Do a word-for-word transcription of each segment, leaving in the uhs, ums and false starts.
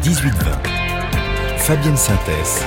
dix-huit vingt. Fabienne Synthèse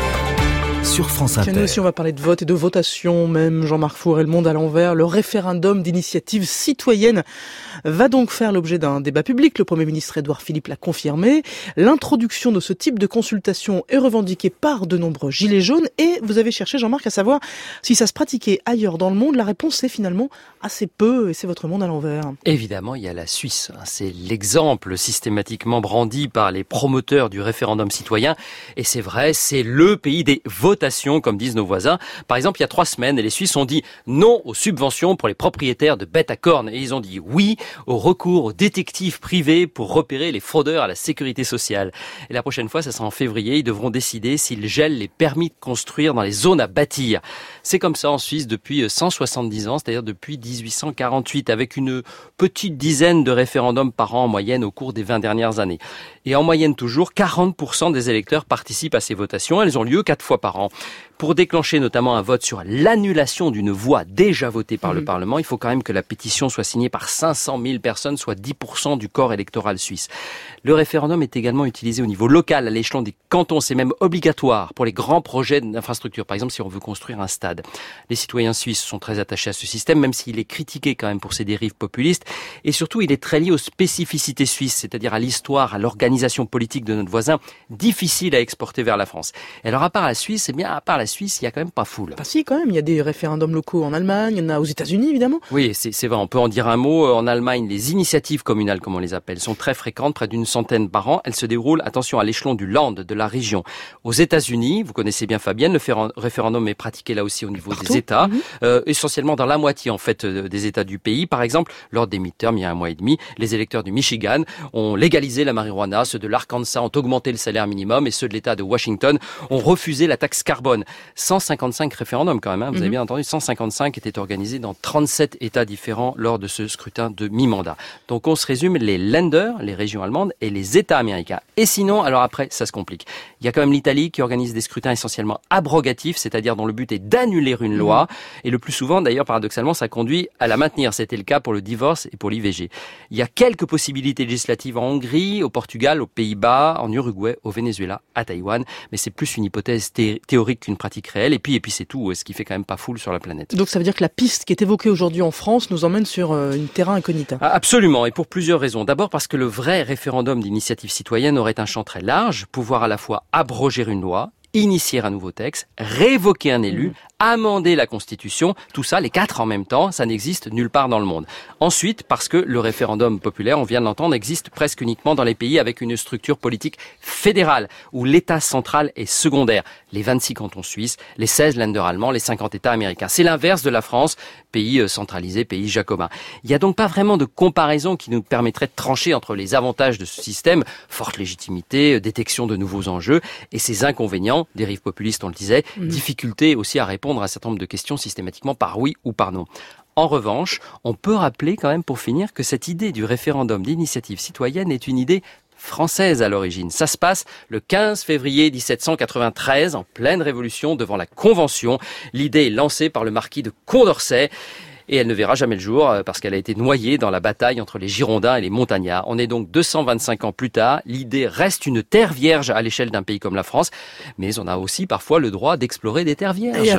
sur France Inter. Nous aussi, on va parler de vote et de votation, même Jean-Marc Four et Le Monde à l'envers. Le référendum d'initiative citoyenne va donc faire l'objet d'un débat public. Le Premier ministre Édouard Philippe l'a confirmé. L'introduction de ce type de consultation est revendiquée par de nombreux gilets jaunes. Et vous avez cherché, Jean-Marc, à savoir si ça se pratiquait ailleurs dans le monde. La réponse est finalement assez peu, et c'est votre Monde à l'envers. Évidemment, il y a la Suisse. C'est l'exemple systématiquement brandi par les promoteurs du référendum citoyen. Et c'est vrai, c'est le pays des votations, comme disent nos voisins. Par exemple, il y a trois semaines, les Suisses ont dit non aux subventions pour les propriétaires de bêtes à cornes. Et ils ont dit oui au recours aux détectives privés pour repérer les fraudeurs à la sécurité sociale. Et la prochaine fois, ça sera en février, ils devront décider s'ils gèlent les permis de construire dans les zones à bâtir. C'est comme ça en Suisse depuis cent soixante-dix ans, c'est-à-dire depuis dix-huit cent quarante-huit, avec une petite dizaine de référendums par an en moyenne au cours des vingt dernières années. Et en moyenne toujours, quarante pour cent des électeurs participent à ces votations. Elles ont lieu quatre fois par an. Pour déclencher notamment un vote sur l'annulation d'une voix déjà votée par mmh. le Parlement, il faut quand même que la pétition soit signée par cinq cent mille personnes, soit dix pour cent du corps électoral suisse. Le référendum est également utilisé au niveau local, à l'échelon des cantons. C'est même obligatoire pour les grands projets d'infrastructure. Par exemple, si on veut construire un stade. Les citoyens suisses sont très attachés à ce système, même s'il est critiqué quand même pour ses dérives populistes. Et surtout, il est très lié aux spécificités suisses, c'est-à-dire à l'histoire, à l'organisation politique de notre voisin, difficile à exporter vers la France. Et alors, à part la Suisse, eh bien, à part la Suisse, il y a quand même pas foule. Bah si, quand même, il y a des référendums locaux en Allemagne, il y en a aux États-Unis, évidemment. Oui, c'est, c'est vrai, on peut en dire un mot. En Allemagne, les initiatives communales, comme on les appelle, sont très fréquentes, près d'une centaine par an. Elles se déroulent, attention, à l'échelon du land, de la région. Aux États-Unis, vous connaissez bien Fabienne, le fér- référendum est pratiqué là aussi au niveau Partout. des États, mmh. euh, essentiellement dans la moitié, en fait, des États du pays. Par exemple, lors des midterms, il y a un mois et demi, les électeurs du Michigan ont légalisé la marijuana, ceux de l'Arkansas ont augmenté le salaire minimum et ceux de l'État de Washington ont refusé la taxe carbone. cent cinquante-cinq référendums quand même, hein, vous mmh. avez bien entendu, cent cinquante-cinq étaient organisés dans trente-sept États différents lors de ce scrutin de mi-mandat. Donc on se résume les Länder, les régions allemandes, et les États américains. Et sinon, alors après, ça se complique. Il y a quand même l'Italie qui organise des scrutins essentiellement abrogatifs, c'est-à-dire dont le but est d'annuler une loi. Mmh. Et le plus souvent, d'ailleurs, paradoxalement, ça conduit à la maintenir. C'était le cas pour le divorce et pour l'I V G. Il y a quelques possibilités législatives en Hongrie, au Portugal, aux Pays-Bas, en Uruguay, au Venezuela, à Taïwan. Mais c'est plus une hypothèse thé- théorique qu'une pratique réelle. Et puis, et puis c'est tout, ce qui fait quand même pas foule sur la planète. Donc ça veut dire que la piste qui est évoquée aujourd'hui en France nous emmène sur euh, une terrain incognita. Absolument, et pour plusieurs raisons. D'abord parce que le vrai référendum d'initiative citoyenne aurait un champ très large, pouvoir à la fois abroger une loi, initier un nouveau texte, révoquer un élu, mmh. amender la Constitution, tout ça, les quatre en même temps, ça n'existe nulle part dans le monde. Ensuite, parce que le référendum populaire, on vient de l'entendre, existe presque uniquement dans les pays avec une structure politique fédérale, où l'État central est secondaire. Les vingt-six cantons suisses, les seize Länder allemands, les cinquante États américains. C'est l'inverse de la France, pays centralisé, pays jacobin. Il n'y a donc pas vraiment de comparaison qui nous permettrait de trancher entre les avantages de ce système, forte légitimité, détection de nouveaux enjeux, et ses inconvénients, dérive populiste, on le disait, mmh. difficulté aussi à répondre à un certain nombre de questions systématiquement par oui ou par non. En revanche, on peut rappeler quand même pour finir que cette idée du référendum d'initiative citoyenne est une idée française à l'origine. Ça se passe le quinze février dix-sept cent quatre-vingt-treize, en pleine Révolution, devant la Convention. L'idée est lancée par le marquis de Condorcet. Et elle ne verra jamais le jour parce qu'elle a été noyée dans la bataille entre les Girondins et les Montagnards. On est donc deux cent vingt-cinq ans plus tard. L'idée reste une terre vierge à l'échelle d'un pays comme la France, mais on a aussi parfois le droit d'explorer des terres vierges.